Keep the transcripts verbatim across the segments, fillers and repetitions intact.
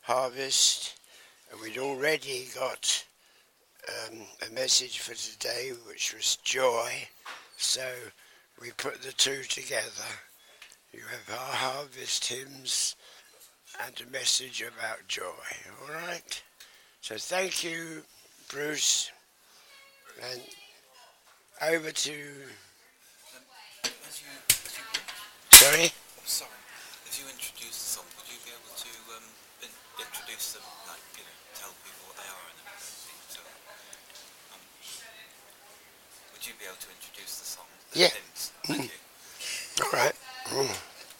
harvest, and we'd already got um, a message for today, which was joy. So we put the two together. You have our harvest hymns and a message about joy. All right? So thank you, Bruce. And over to... Um, as you, as you, Sorry? Sorry. As you introduce the song, would you be able to um, in, introduce them, like, you know, tell people what they are and everything? So, um, would you be able to introduce the song? The Yeah. hymns? Thank you. All right. Mm.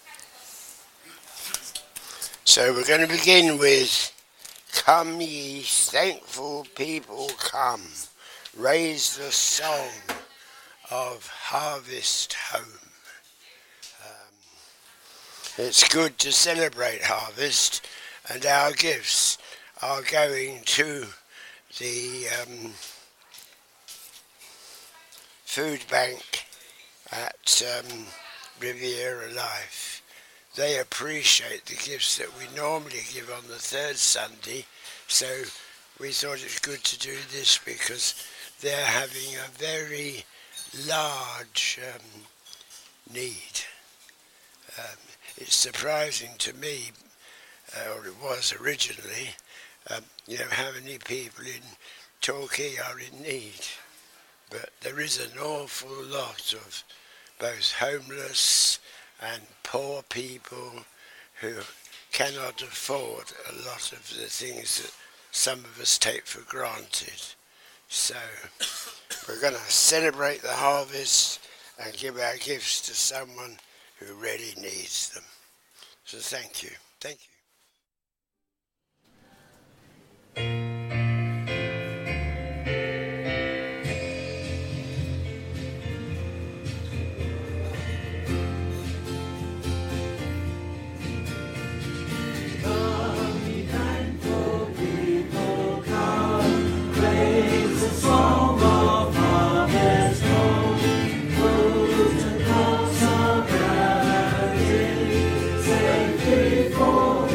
So we're going to begin with Come ye thankful people, come, raise the song of harvest home. Um, it's good to celebrate harvest, and our gifts are going to the um, food bank at um, Riviera Life. They appreciate the gifts that we normally give on the third Sunday, so we thought it's good to do this because they're having a very large um, need. Um, it's surprising to me, uh, or it was originally, um, you know, how many people in Torquay are in need. But there is an awful lot of both homeless and poor people who cannot afford a lot of the things that some of us take for granted. So we're going to celebrate the harvest and give our gifts to someone who really needs them. So thank you. Thank you. Before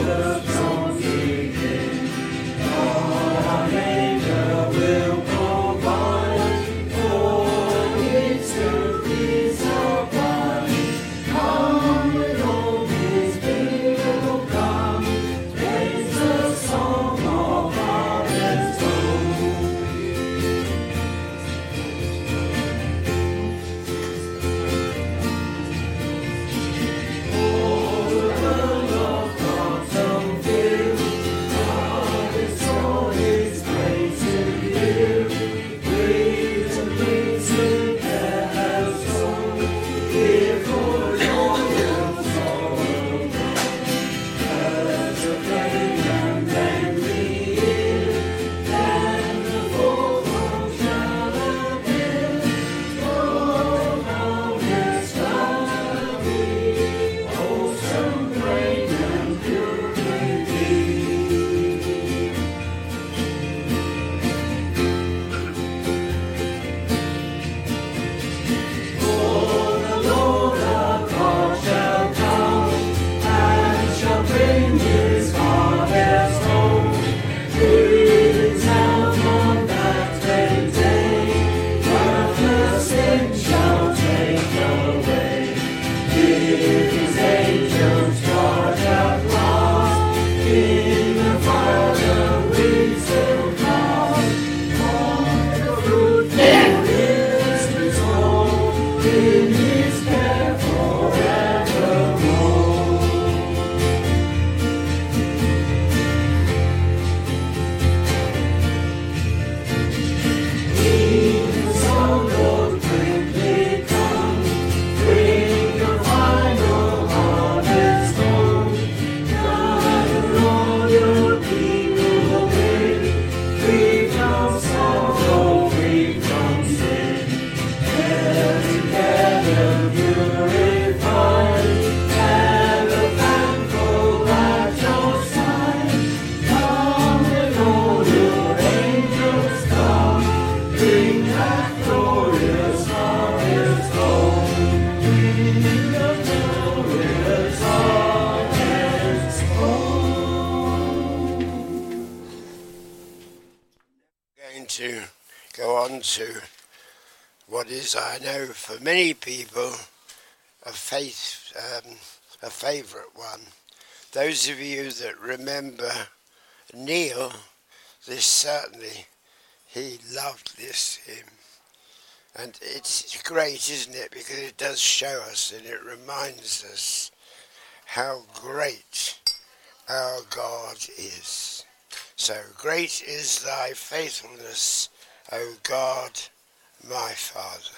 to go on to what is, I know, for many people, a faith, um, a favourite one. Those of you that remember Neil, this certainly, he loved this hymn. And it's great, isn't it? Because it does show us and it reminds us how great our God is. So great is thy faithfulness, O God, my Father.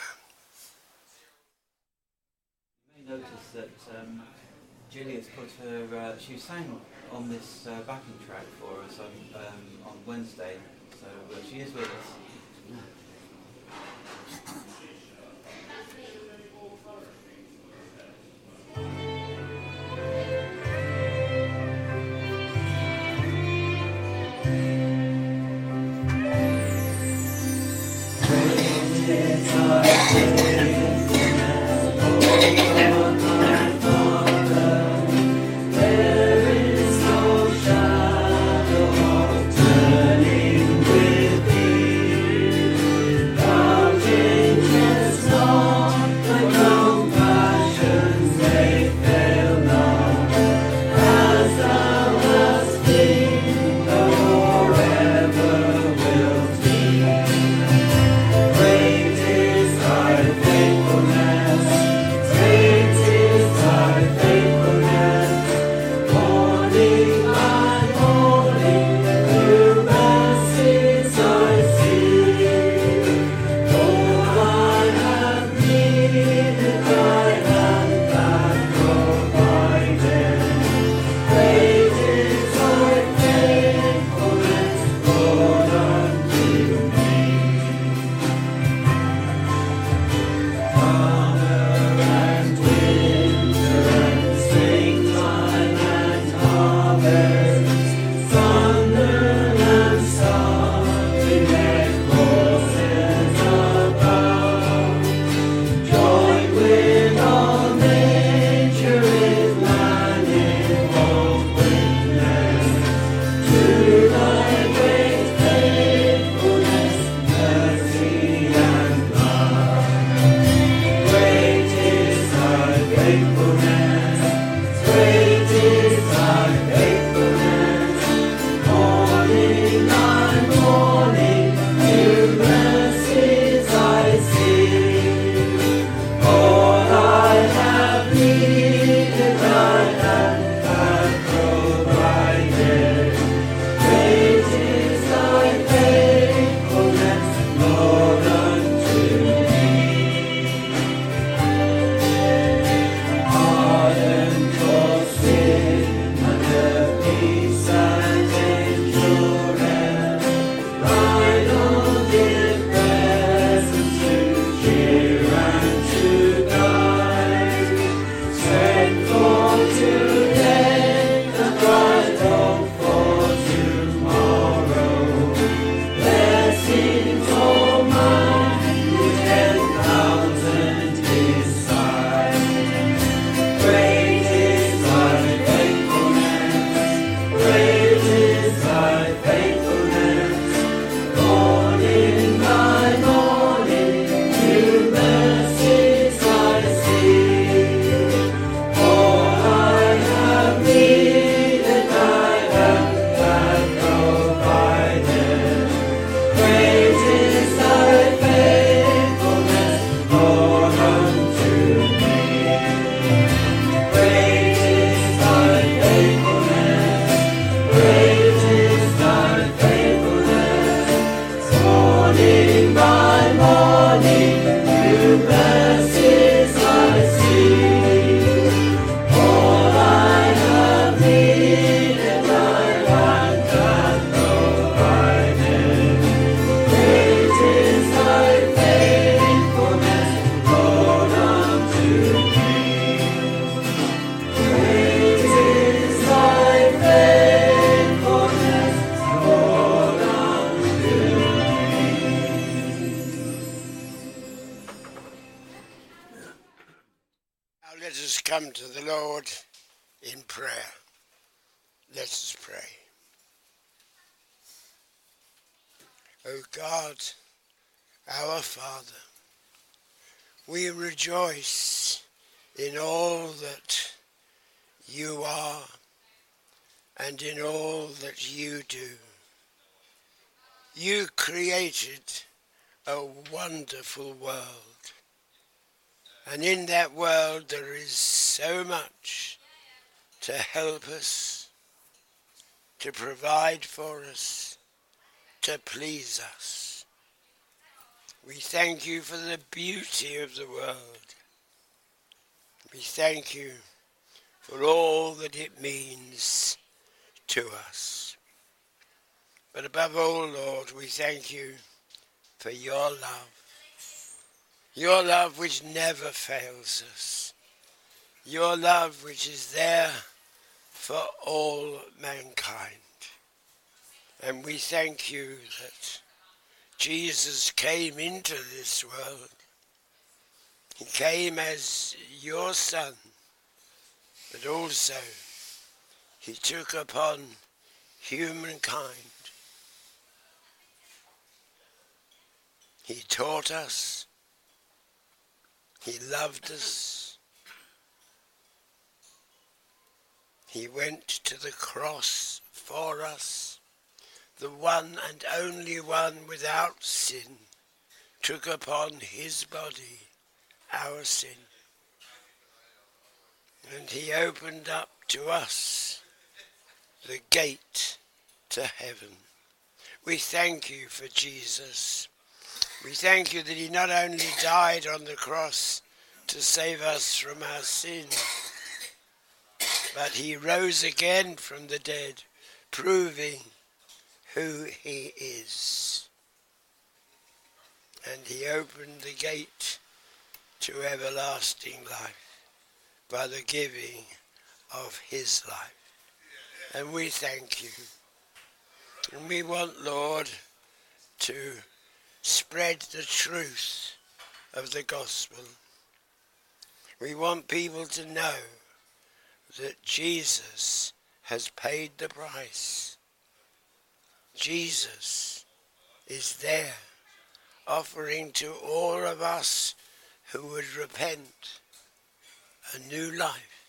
You may notice that um, Gillia's put her, uh, she sang on this uh, backing track for us on, um, on Wednesday, so uh, she is with us. Come to the Lord in prayer. Let us pray. O God, our Father, we rejoice in all that you are and in all that you do. You created a wonderful world, and in that world there is so much to help us, to provide for us, to please us. We thank you for the beauty of the world. We thank you for all that it means to us. But above all, Lord, we thank you for your love. Your love which never fails us. Your love which is there for all mankind. And we thank you that Jesus came into this world. He came as your Son, but also he took upon humankind. He taught us. He loved us. He went to the cross for us. The one and only one without sin took upon his body our sin. And he opened up to us the gate to heaven. We thank you for Jesus. We thank you that he not only died on the cross to save us from our sin, but he rose again from the dead, proving who he is. And he opened the gate to everlasting life by the giving of his life. And we thank you. And we want, Lord, to spread the truth of the gospel. We want people to know that Jesus has paid the price. Jesus is there offering to all of us who would repent a new life.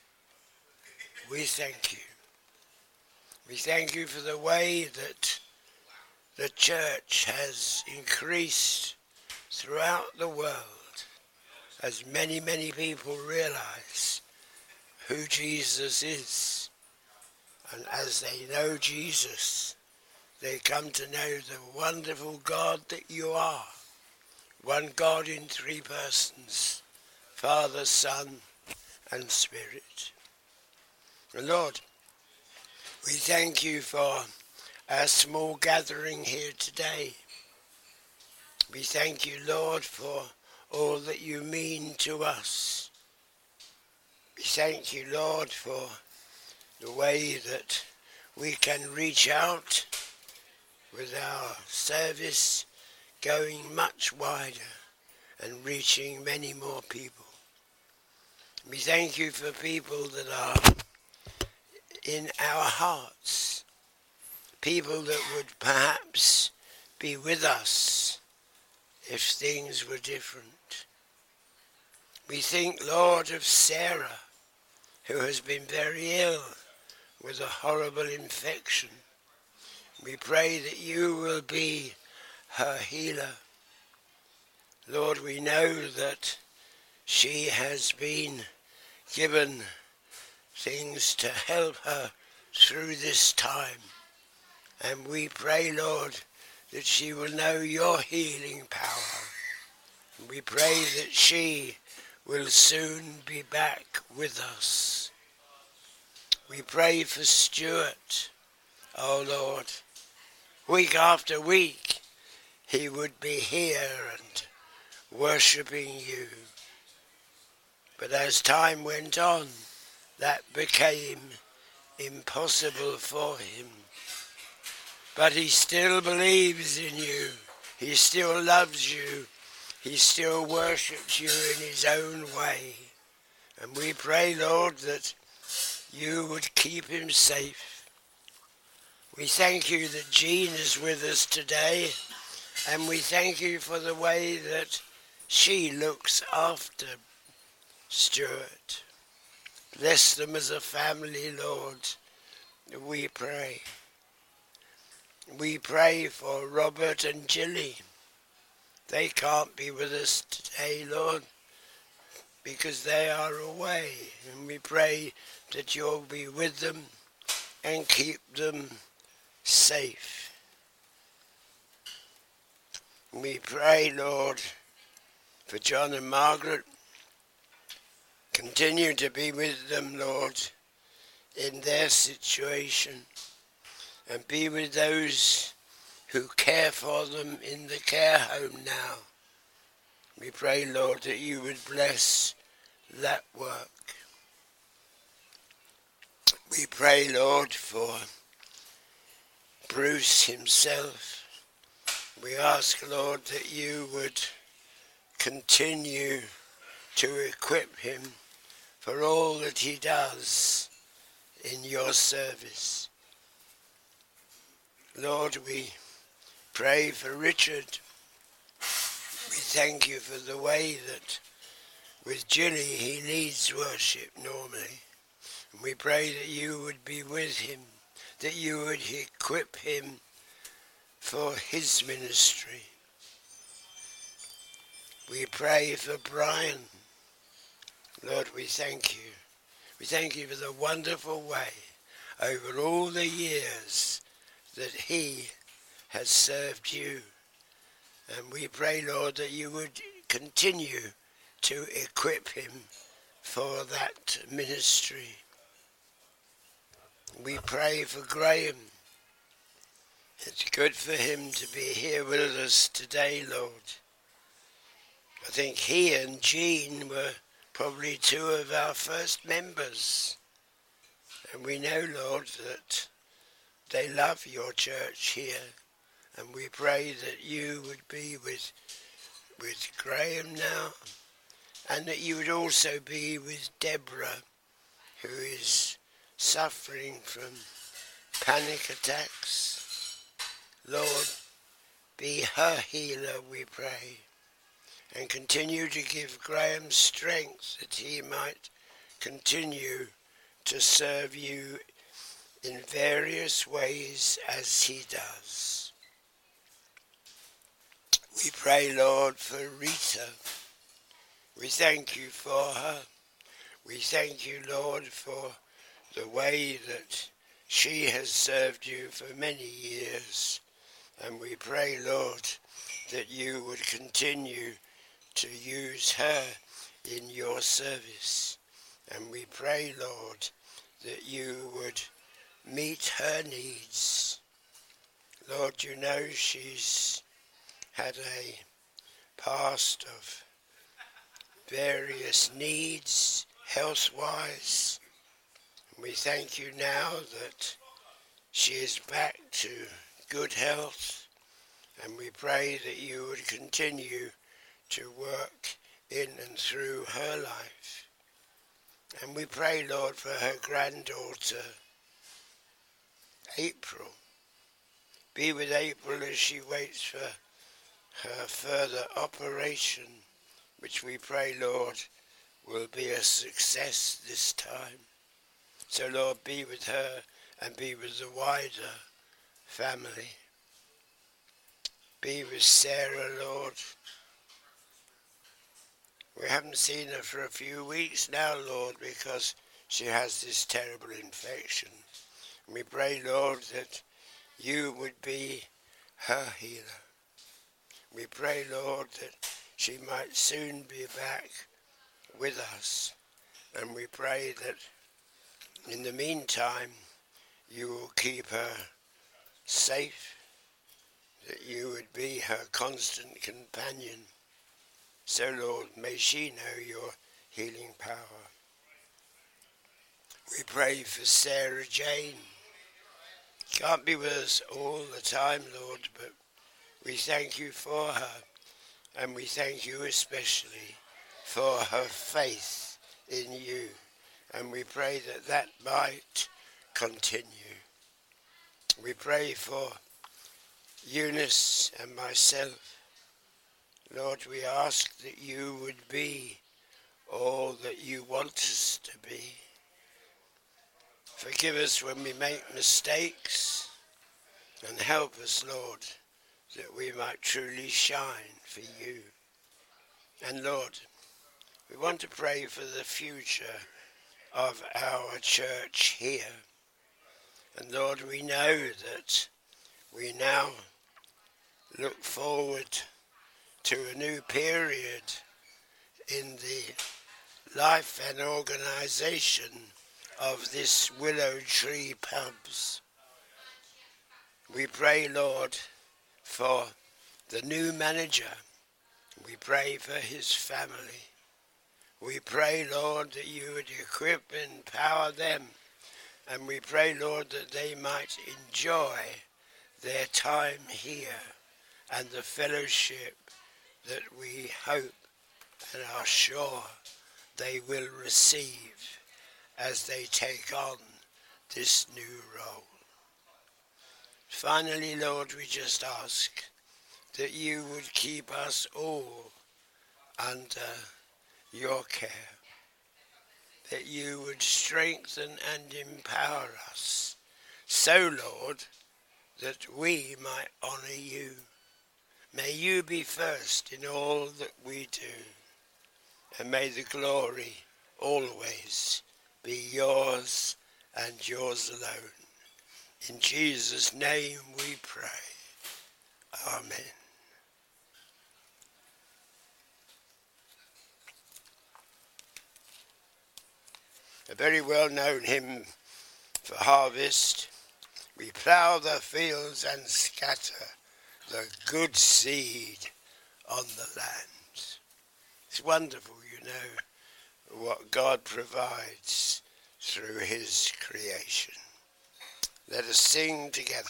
We thank you. We thank you for the way that the church has increased throughout the world as many, many people realize who Jesus is. And as they know Jesus, they come to know the wonderful God that you are. One God in three persons, Father, Son, and Spirit. And Lord, we thank you for our small gathering here today. We thank you, Lord, for all that you mean to us. We thank you, Lord, for the way that we can reach out with our service going much wider and reaching many more people. We thank you for people that are in our hearts, people that would perhaps be with us if things were different. We think, Lord, of Sarah, who has been very ill with a horrible infection. We pray that you will be her healer. Lord, we know that she has been given things to help her through this time. And we pray, Lord, that she will know your healing power. We pray that she will soon be back with us. We pray for Stuart, oh Lord. Week after week, he would be here and worshipping you. But as time went on, that became impossible for him. But he still believes in you. He still loves you. He still worships you in his own way. And we pray, Lord, that you would keep him safe. We thank you that Jean is with us today, And we thank you for the way that she looks after Stuart. Bless them as a family, Lord, we pray. We pray for Robert and Jilly. They can't be with us today, Lord, because they are away. And we pray that you'll be with them and keep them safe. We pray, Lord, for John and Margaret. Continue to be with them, Lord, in their situation, and be with those who care for them in the care home now. We pray, Lord, that you would bless that work. We pray, Lord, for Bruce himself. We ask, Lord, that you would continue to equip him for all that he does in your service. Lord, we pray for Richard. We thank you for the way that with Jilly he leads worship normally. And we pray that you would be with him, that you would equip him for his ministry. We pray for Brian. Lord, we thank you. We thank you for the wonderful way over all the years that he has served you. And we pray, Lord, that you would continue to equip him for that ministry. We pray for Graham. It's good for him to be here with us today, Lord. I think he and Jean were probably two of our first members. And we know, Lord, that they love your church here. And we pray that you would be with, with Graham now, and that you would also be with Deborah, who is suffering from panic attacks. Lord, be her healer, we pray, and continue to give Graham strength that he might continue to serve you in various ways as he does. We pray, Lord, for Rita. We thank you for her. We thank you, Lord, for the way that she has served you for many years. And we pray, Lord, that you would continue to use her in your service. And we pray, Lord, that you would meet her needs. Lord, you know she's had a past of various needs, health-wise. We thank you now that she is back to good health, and we pray that you would continue to work in and through her life. And we pray, Lord, for her granddaughter, April. Be with April as she waits for her further operation, which we pray, Lord, will be a success this time. So, Lord, be with her and be with the wider family. Be with Sarah, Lord. We haven't seen her for a few weeks now, Lord, because she has this terrible infection. And we pray, Lord, that you would be her healer. We pray, Lord, that she might soon be back with us. And we pray that in the meantime, you will keep her safe, that you would be her constant companion. So, Lord, may she know your healing power. We pray for Sarah Jane. Can't be with us all the time, Lord, but we thank you for her, and we thank you especially for her faith in you, and we pray that that might continue. We pray for Eunice and myself. Lord, we ask that you would be all that you want us to be. Forgive us when we make mistakes, and help us, Lord, that we might truly shine for you. And Lord, we want to pray for the future of our church here. And Lord, we know that we now look forward to a new period in the life and organisation of this Willow Tree Pubs. We pray, Lord, for the new manager. We pray for his family. We pray, Lord, that you would equip and empower them. And we pray, Lord, that they might enjoy their time here and the fellowship that we hope and are sure they will receive as they take on this new role. Finally, Lord, we just ask that you would keep us all under your care, that you would strengthen and empower us, so, Lord, that we might honour you. May you be first in all that we do, and may the glory always be yours and yours alone. In Jesus' name we pray. Amen. A very well-known hymn for harvest. We plough the fields and scatter the good seed on the land. It's wonderful, you know, what God provides through his creation. Let us sing together.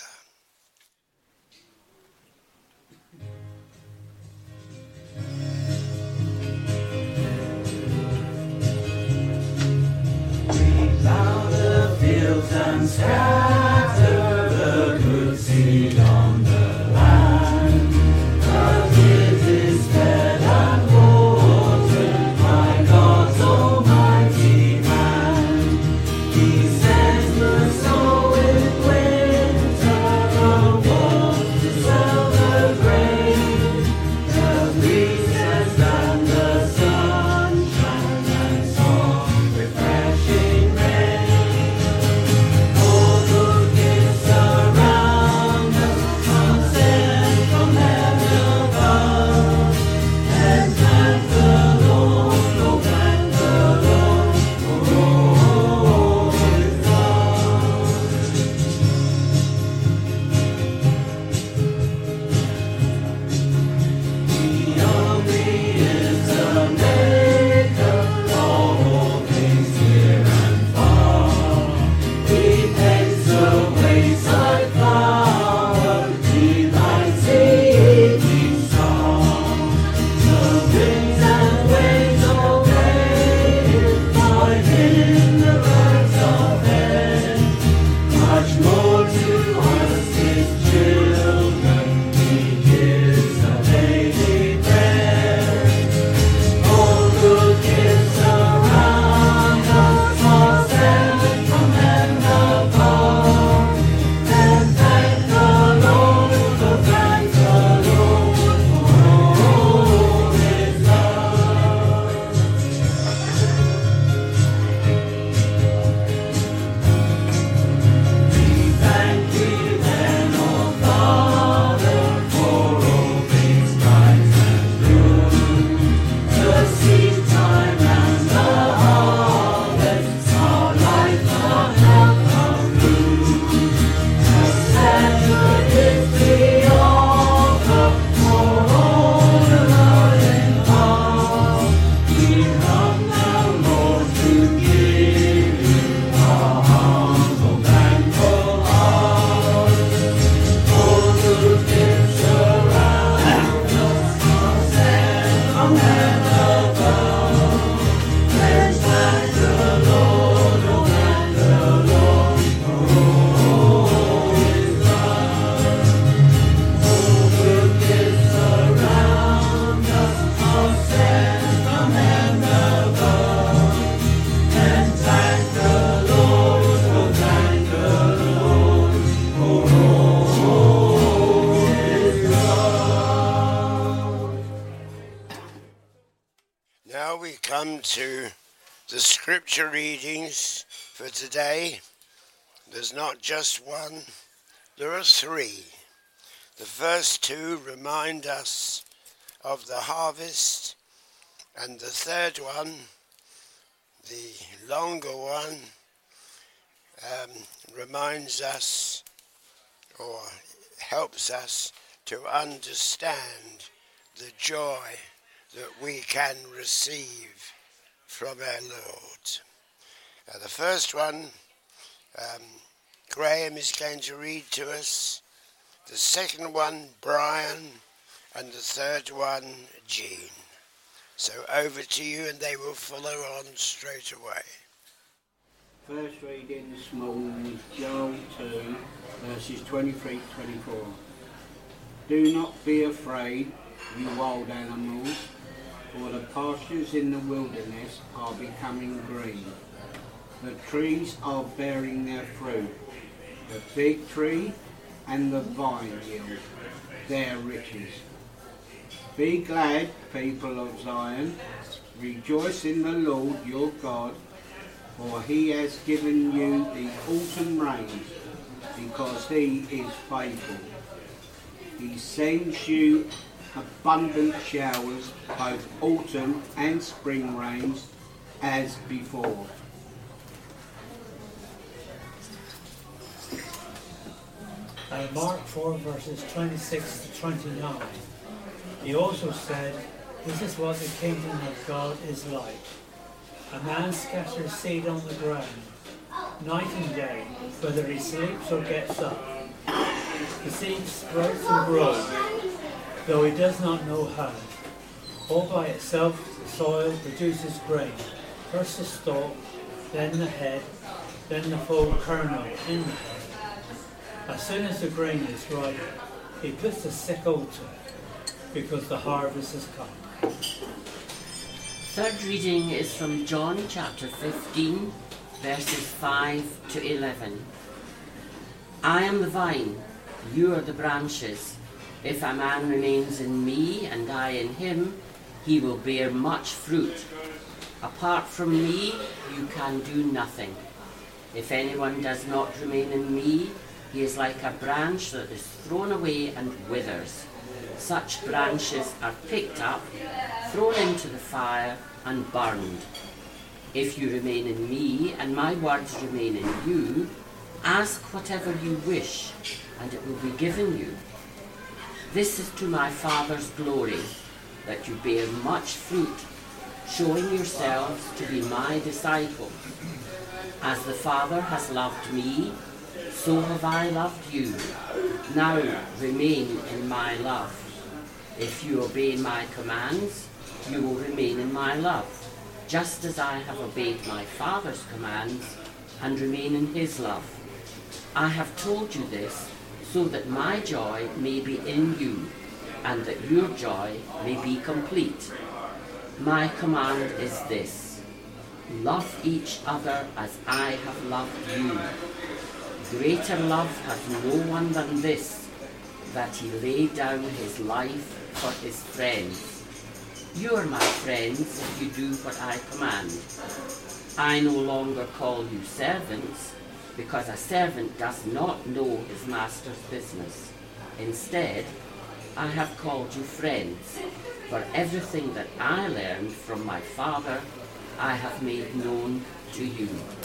And scatter the good seed on the land. The field is fed and watered by God's almighty hand. He sends the snow in winter, the warmth to sow the grain. The breezes and the sunshine and soft refreshing rain. All good come to the scripture readings for today. There's not just one, there are three. The first two remind us of the harvest, and the third one, the longer one, um, reminds us or helps us to understand the joy that we can receive from our Lord. Uh, the first one, um, Graham is going to read to us. The second one, Brian. And the third one, Jean. So over to you, and they will follow on straight away. First reading this morning is Joel two, verses twenty-three to twenty-four. Do not be afraid, you wild animals, for the pastures in the wilderness are becoming green. The trees are bearing their fruit. The fig tree and the vine yield their riches. Be glad, people of Zion. Rejoice in the Lord your God, for he has given you the autumn rains, because he is faithful. He sends you abundant showers, both autumn and spring rains, as before. Uh, Mark four, verses twenty-six to twenty-nine. He also said, this is what the kingdom of God is like. A man scatters seed on the ground, night and day, whether he sleeps or gets up. The seed sprouts and grows, though he does not know how. All by itself, the soil produces grain, first the stalk, then the head, then the full kernel in the head. As soon as the grain is ripe, he puts a sickle to it, because the harvest has come. Third reading is from John chapter fifteen, verses five to eleven. I am the vine, you are the branches. If a man remains in me and I in him, he will bear much fruit. Apart from me, you can do nothing. If anyone does not remain in me, he is like a branch that is thrown away and withers. Such branches are picked up, thrown into the fire, and burned. If you remain in me, and my words remain in you, ask whatever you wish, and it will be given you. This is to my Father's glory, that you bear much fruit, showing yourselves to be my disciples. As the Father has loved me, so have I loved you. Now remain in my love. If you obey my commands, you will remain in my love, just as I have obeyed my Father's commands and remain in his love. I have told you this so that my joy may be in you, and that your joy may be complete. My command is this: love each other as I have loved you. Greater love has no one than this, that he laid down his life for his friends. You are my friends if you do what I command. I no longer call you servants, because a servant does not know his master's business. Instead, I have called you friends, for everything that I learned from my Father, I have made known to you.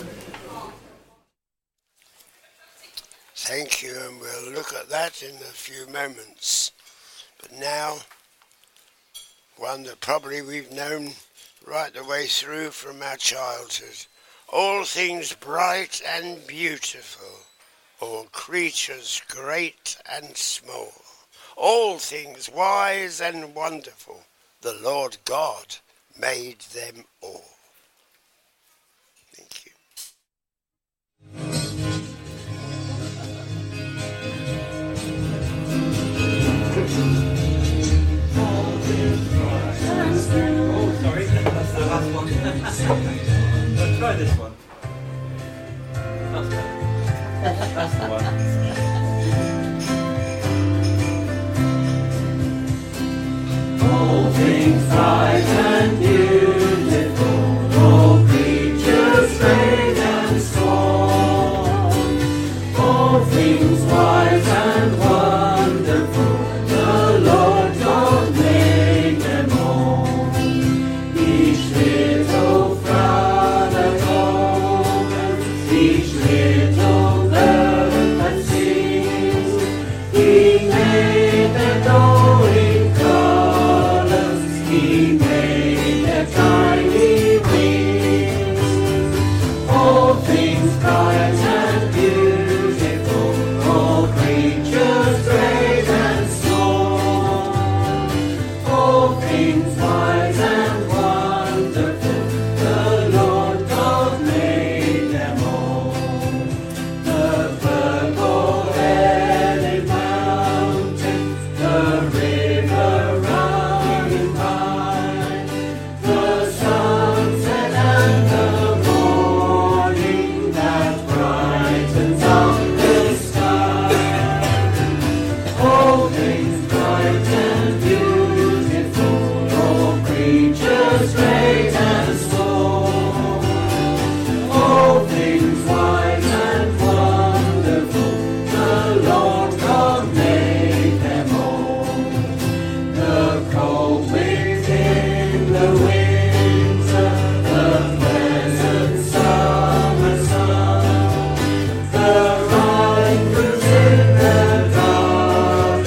Thank you, and we'll look at that in a few moments. But now, one that probably we've known right the way through from our childhood. All things bright and beautiful, all creatures great and small, all things wise and wonderful, the Lord God made them all. Thank you. Oh, sorry, that's the last one. Let's try this one. That's the, that's the one. All things bright and beautiful.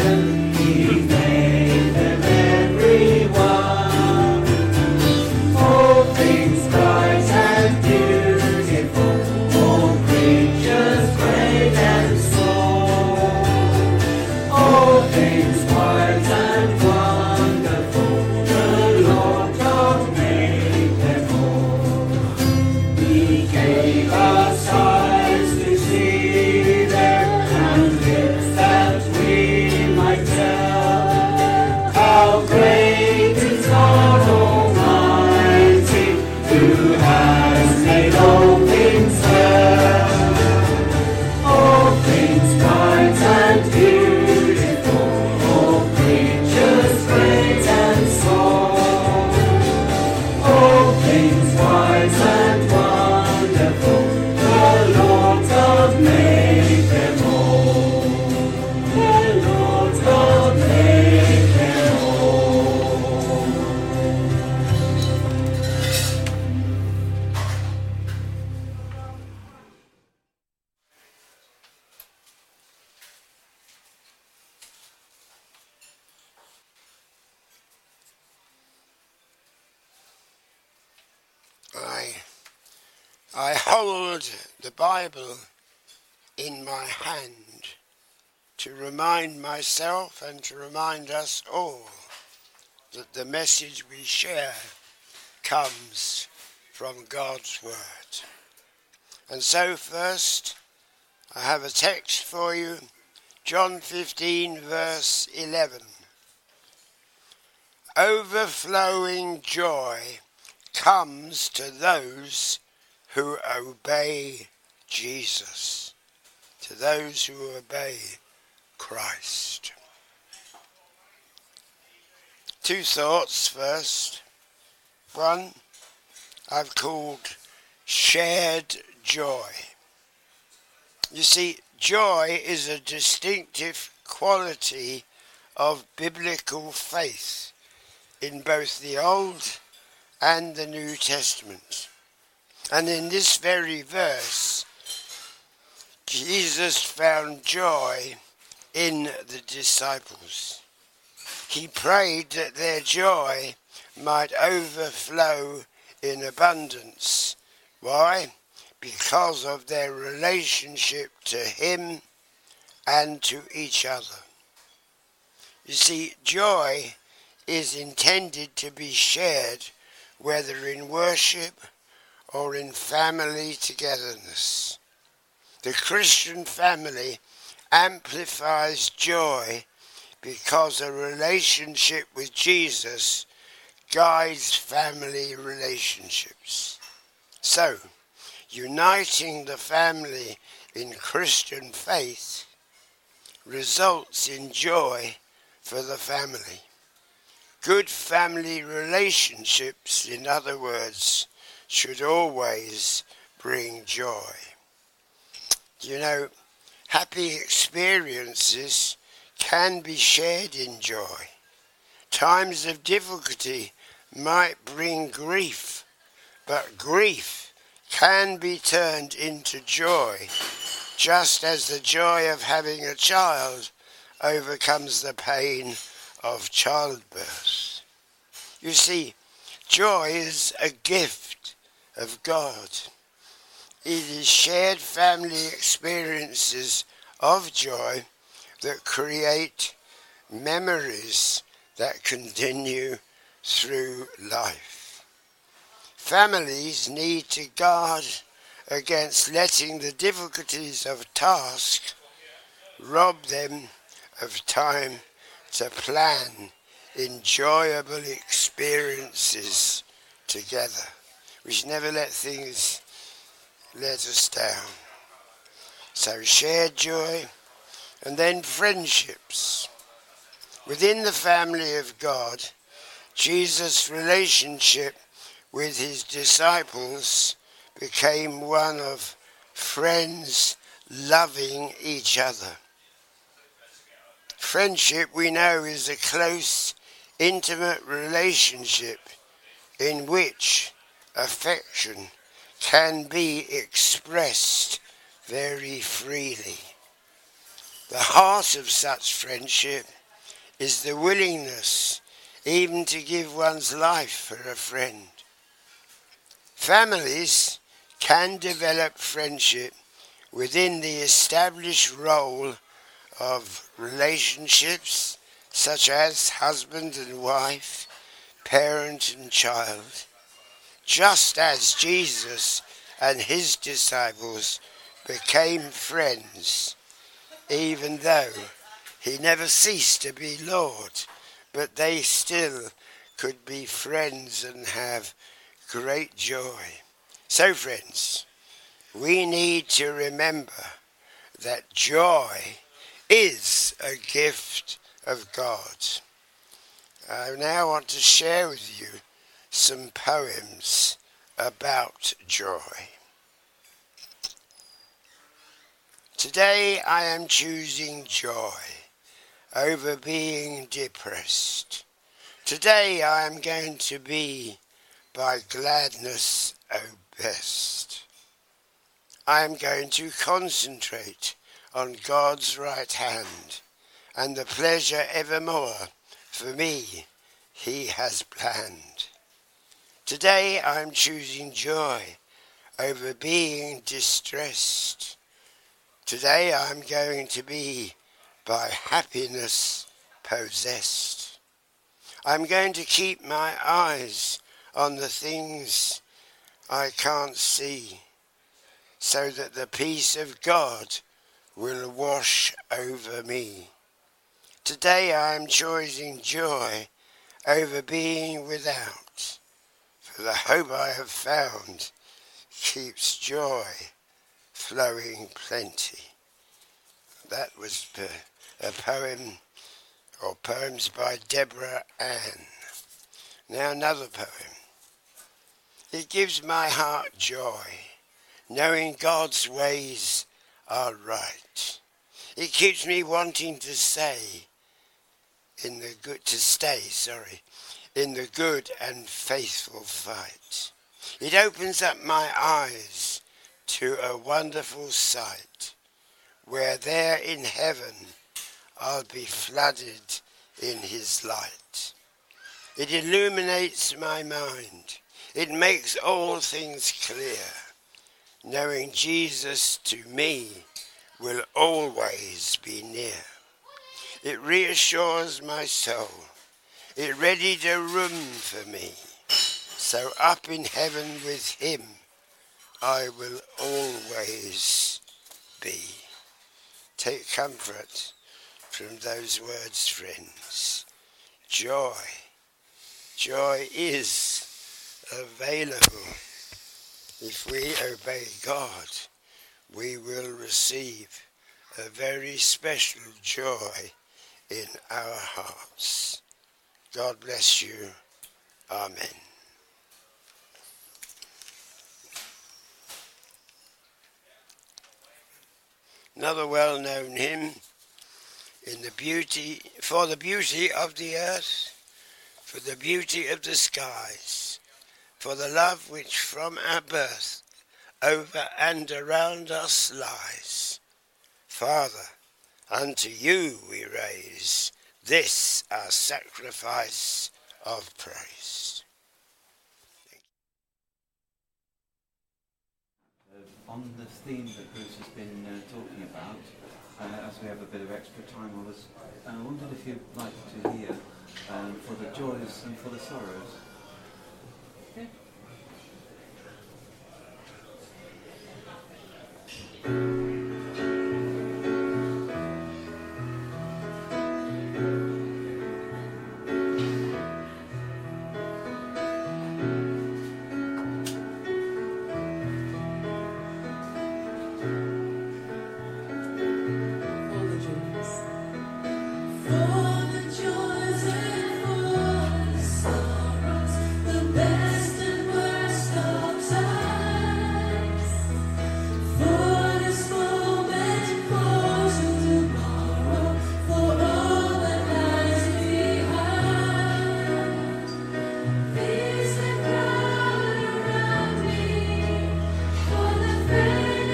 I, I hold the Bible in my hand to remind myself and to remind us all that the message we share comes from God's Word. And so first, I have a text for you, John fifteen, verse eleven. Overflowing joy comes to those who obey Jesus, to those who obey Christ. Two thoughts first. One, I've called shared joy. You see, joy is a distinctive quality of biblical faith in both the Old and the New Testament. And in this very verse, Jesus found joy in the disciples. He prayed that their joy might overflow in abundance. Why? Because of their relationship to him and to each other. You see, joy is intended to be shared whether in worship or in family togetherness. The Christian family amplifies joy because a relationship with Jesus guides family relationships. So, uniting the family in Christian faith results in joy for the family. Good family relationships, in other words, should always bring joy. You know, happy experiences can be shared in joy. Times of difficulty might bring grief, but grief can be turned into joy, just as the joy of having a child overcomes the pain of childbirth. You see, joy is a gift of God. It is shared family experiences of joy that create memories that continue through life. Families need to guard against letting the difficulties of task rob them of time to plan enjoyable experiences together. We should never let things let us down. So shared joy, and then friendships. Within the family of God, Jesus' relationship with his disciples became one of friends loving each other. Friendship, we know, is a close, intimate relationship in which affection can be expressed very freely. The heart of such friendship is the willingness even to give one's life for a friend. Families can develop friendship within the established role of relationships such as husband and wife, parent and child, just as Jesus and his disciples became friends, even though he never ceased to be Lord, but they still could be friends and have great joy. So friends, we need to remember that joy is a gift of God. I now want to share with you some poems about joy. Today I am choosing joy over being depressed. Today I am going to be by gladness obsessed. I am going to concentrate on God's right hand and the pleasure evermore for me he has planned. Today I am choosing joy over being distressed. Today I am going to be by happiness possessed. I'm going to keep my eyes on the things I can't see, so that the peace of God will wash over me. Today I am choosing joy over being without, for the hope I have found keeps joy flowing plenty. That was a poem or poems by Deborah Ann. Now another poem. It gives my heart joy, knowing God's ways are right. It keeps me wanting to say, in the good to stay, sorry, in the good and faithful fight. It opens up my eyes to a wonderful sight, where there in heaven I'll be flooded in his light. It illuminates my mind. It makes all things clear, knowing Jesus to me will always be near. It reassures my soul. It readied a room for me. So up in heaven with him I will always be. Take comfort from those words, friends. Joy. Joy is available. If we obey God, we will receive a very special joy in our hearts. God bless you. Amen. Another well-known hymn, in the beauty, for the beauty of the earth, for the beauty of the skies, for the love which from our birth over and around us lies. Father, unto you we raise this our sacrifice of praise. Uh, on the theme that Bruce has been uh, talking about, uh, as we have a bit of extra time on us, I uh, wondered if you'd like to hear um, for the joys and for the sorrows. Okay.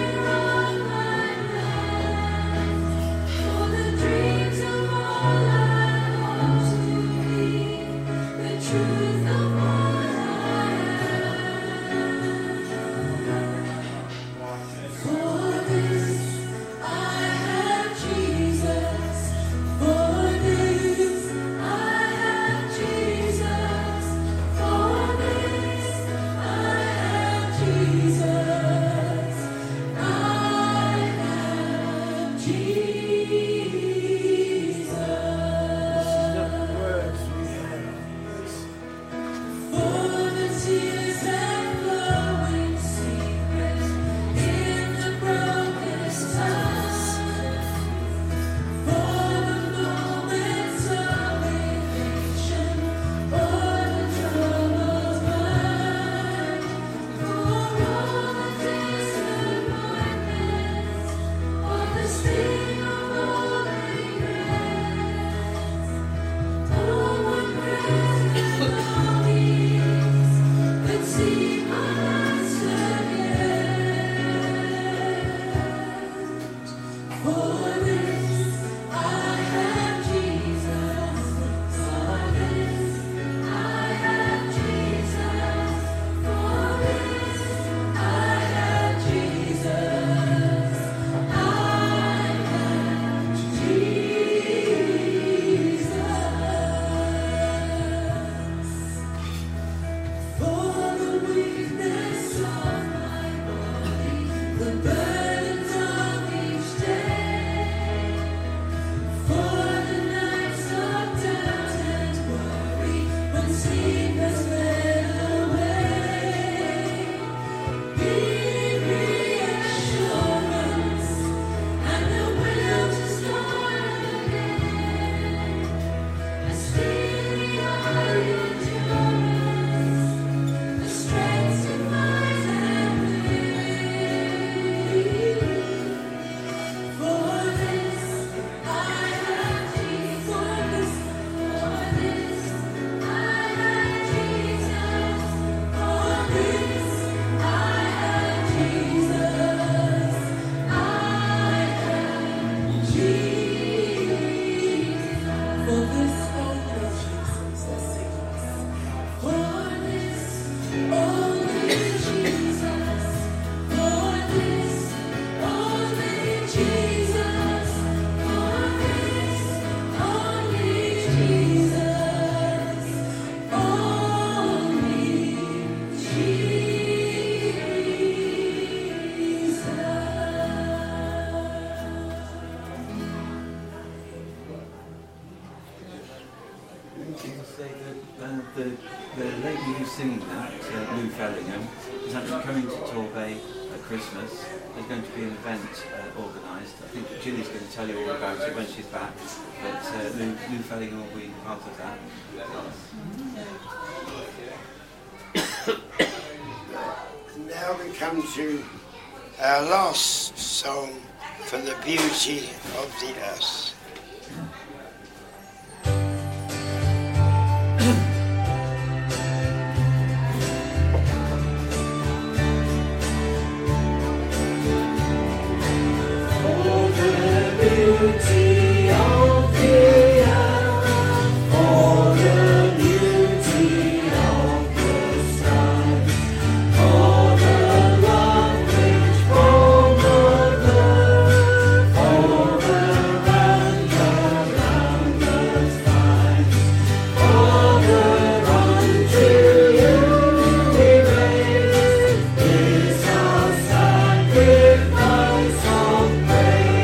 Dreams of all You say that uh, the, the lady who's singing that, uh, Lou Fellingham, is actually coming to Torbay at Christmas. There's going to be an event uh, organised. I think Gilly's going to tell you all about it when she's back. But uh, Lou, Lou Fellingham will be part of that. Now we come to our last song, For the Beauty of the Earth. Beauty of the earth, for the beauty of the sky, for the love which from above, for the round around the sky, Father, unto you we raise this our sacrifice of praise.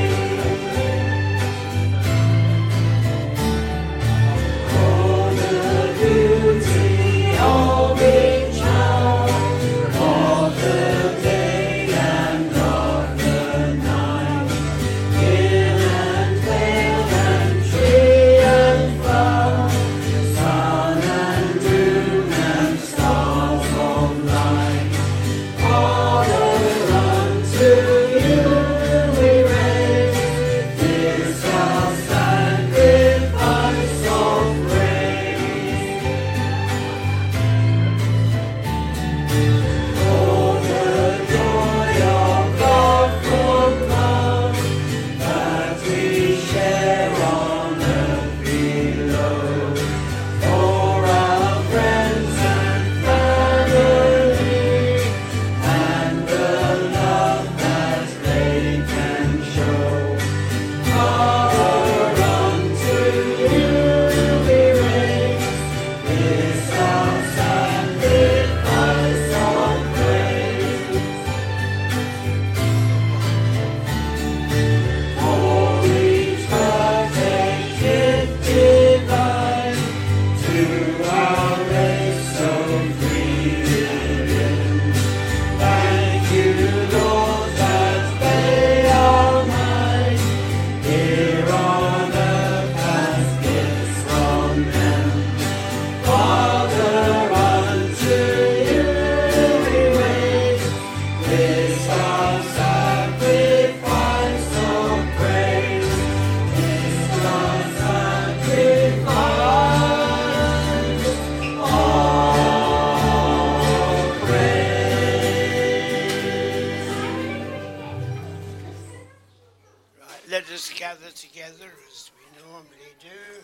Let us gather together as we normally do.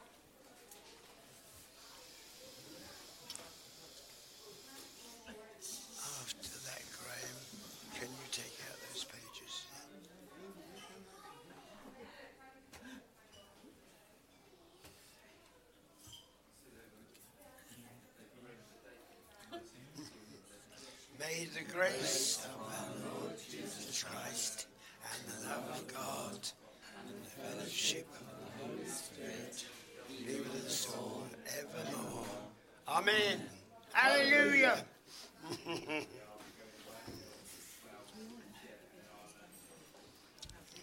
After that, Graham, can you take out those pages? May the grace of our Lord Jesus Christ and the love of God and the fellowship of the Holy Spirit be with us all evermore. Amen. Hallelujah.